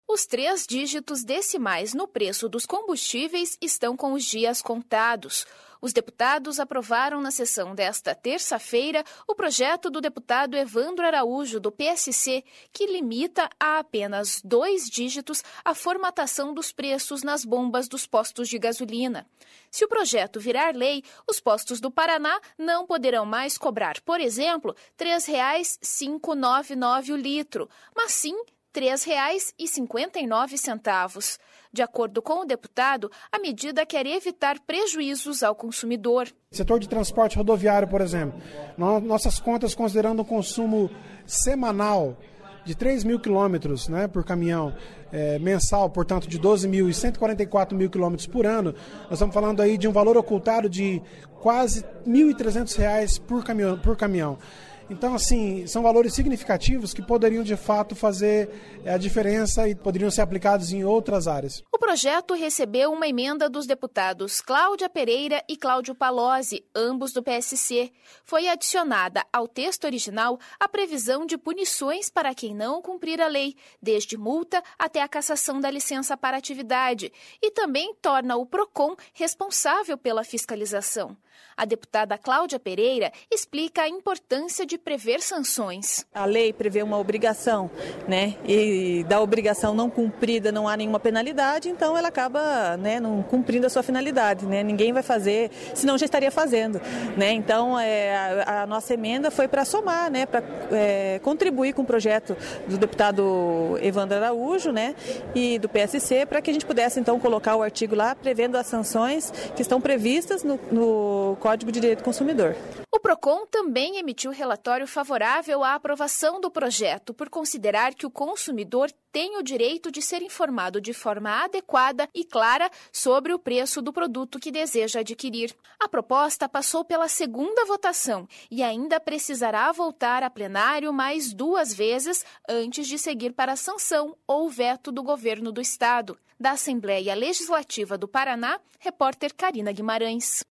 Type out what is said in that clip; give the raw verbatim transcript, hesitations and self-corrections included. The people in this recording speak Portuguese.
Os três dígitos decimais no preço dos combustíveis estão com os dias contados. Os deputados aprovaram na sessão desta terça-feira o projeto do deputado Evandro Araújo, do P S C, que limita a apenas dois dígitos a formatação dos preços nas bombas dos postos de gasolina. Se o projeto virar lei, os postos do Paraná não poderão mais cobrar, por exemplo, três reais e quinhentos e noventa e nove centavos o litro, mas sim três reais e cinquenta e nove centavos. De acordo com o deputado, a medida quer evitar prejuízos ao consumidor. Setor de transporte rodoviário, por exemplo, nossas contas considerando um consumo semanal de três mil quilômetros, né, por caminhão, é, mensal, portanto, de doze mil e cento e quarenta e quatro mil quilômetros por ano, nós estamos falando aí de um valor ocultado de quase mil e trezentos reais por caminhão, por caminhão. Então, assim, são valores significativos que poderiam, de fato, fazer a diferença e poderiam ser aplicados em outras áreas. O projeto recebeu uma emenda dos deputados Cláudia Pereira e Cláudio Palozzi, ambos do P S C. Foi adicionada ao texto original a previsão de punições para quem não cumprir a lei, desde multa até a cassação da licença para atividade, e também torna o PROCON responsável pela fiscalização. A deputada Cláudia Pereira explica a importância de prever sanções. A lei prevê uma obrigação, né? E da obrigação não cumprida não há nenhuma penalidade, então ela acaba, né, não cumprindo a sua finalidade, né? Ninguém vai fazer, senão já estaria fazendo, né? Então é, a, a nossa emenda foi para somar, né? Para é, contribuir com o projeto do deputado Evandro Araújo, né? E do P S C, para que a gente pudesse então colocar o artigo lá prevendo as sanções que estão previstas no, no Código de Direito do Consumidor. O PROCON também emitiu relatório favorável à aprovação do projeto, por considerar que o consumidor tem o direito de ser informado de forma adequada e clara sobre o preço do produto que deseja adquirir. A proposta passou pela segunda votação e ainda precisará voltar a plenário mais duas vezes antes de seguir para a sanção ou veto do governo do estado. Da Assembleia Legislativa do Paraná, repórter Karina Guimarães.